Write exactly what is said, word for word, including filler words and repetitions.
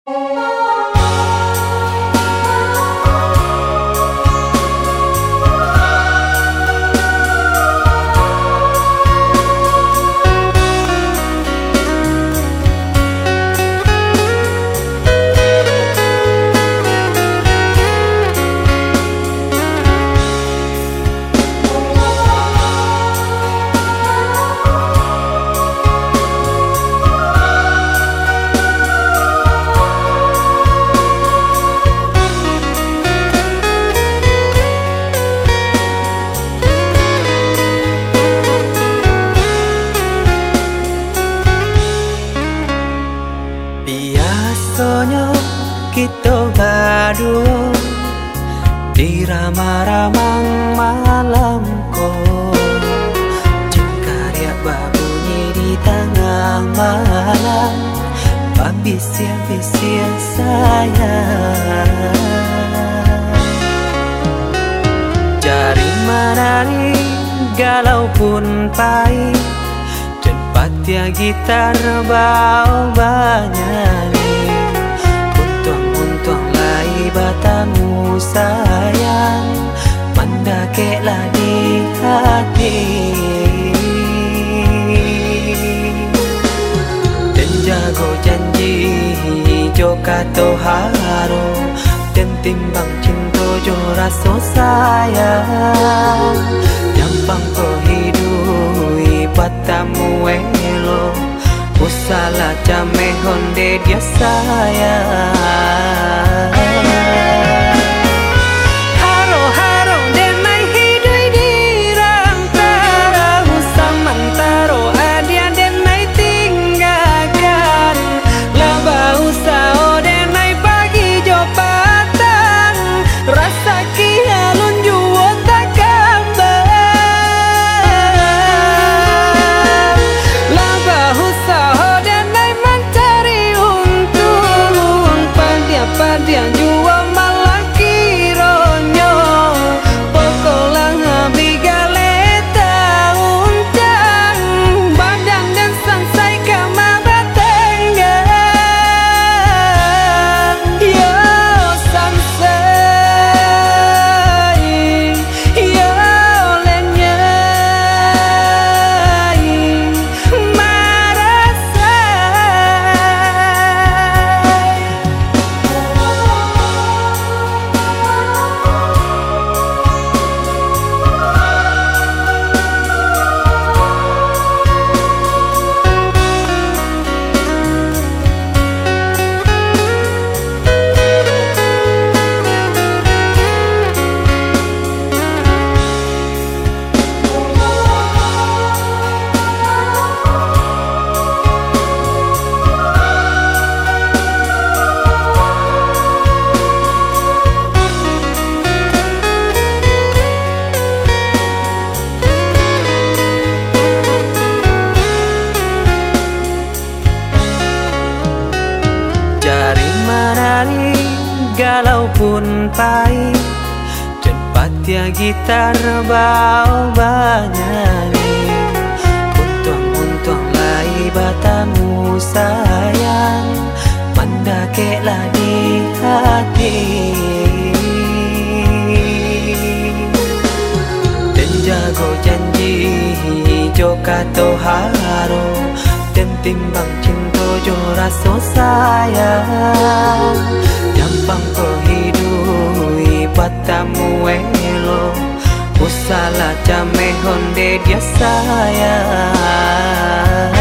Biasanya kita berdua di ramah-ramang malam ko, jika dia berbunyi di tengah malam, babisia-bisia sayang. Jari menari galau pun pahit, tempat ya gitar bau banyak. Batamu sayang, mendakeklah di hati. Dan jago janji joka toharo, dan timbang cinta jo rasa sayang. Nyampang ko hidui batamu elo, usala jame honde dia sayang. Galau pun pahit, tempat ya gitar bau banyak. Untung-untung lai batamu sayang, mendakeklah di hati. Dan jago janji joka toharo, dan timbang cinta jo rasa sayang. Nyampang ko hidui batamu elo, usala jame honde dia sayang.